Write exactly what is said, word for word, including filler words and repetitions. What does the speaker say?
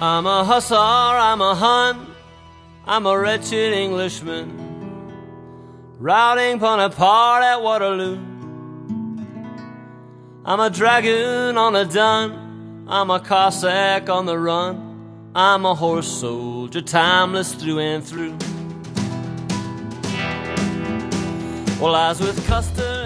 I'm a hussar, I'm a Hun, I'm a wretched Englishman, routing Bonaparte at Waterloo. I'm a dragoon on a dun, I'm a Cossack on the run, I'm a horse soldier, timeless through and through. Well, I was with Custer